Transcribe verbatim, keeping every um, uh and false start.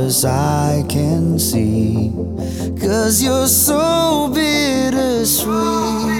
as I can see, 'cause you're so bittersweet.